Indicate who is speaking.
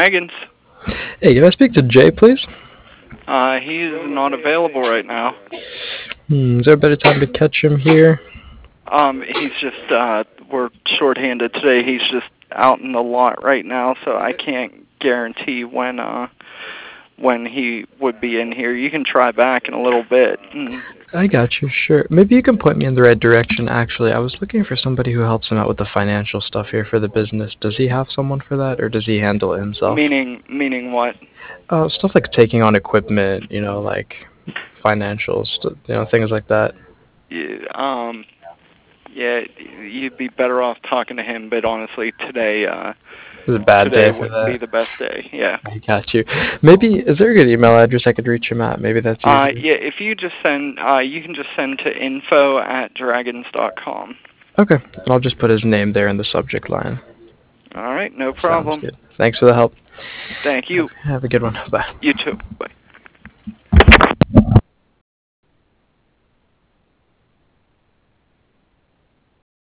Speaker 1: Dragons.
Speaker 2: Hey, can I speak to Jay, please?
Speaker 1: He's not available right now.
Speaker 2: Is there a better time to catch him here?
Speaker 1: He's just, we're shorthanded today. He's just out in the lot right now, so I can't guarantee when he would be in here. You can try back in a little bit.
Speaker 2: I got you, sure. Maybe you can point me in the right direction, actually. I was looking for somebody who helps him out with the financial stuff here for the business. Does he have someone for that, or does he handle it himself?
Speaker 1: Meaning what?
Speaker 2: Stuff like taking on equipment, like financials, things like that.
Speaker 1: Yeah, yeah, you'd be better off talking to him, but honestly,
Speaker 2: It's a bad
Speaker 1: today
Speaker 2: day for
Speaker 1: wouldn't be
Speaker 2: that.
Speaker 1: the best day. Yeah.
Speaker 2: I got you. Maybe, is there a good email address I could reach him at? Maybe that's easier.
Speaker 1: Yeah, if you just send, you can just send to info@dragons.com.
Speaker 2: Okay, and I'll just put his name there in the subject line.
Speaker 1: All right, no
Speaker 2: Sounds
Speaker 1: problem.
Speaker 2: good. Thanks for the help.
Speaker 1: Thank you.
Speaker 2: Have a good one. Bye.
Speaker 1: You too. Bye.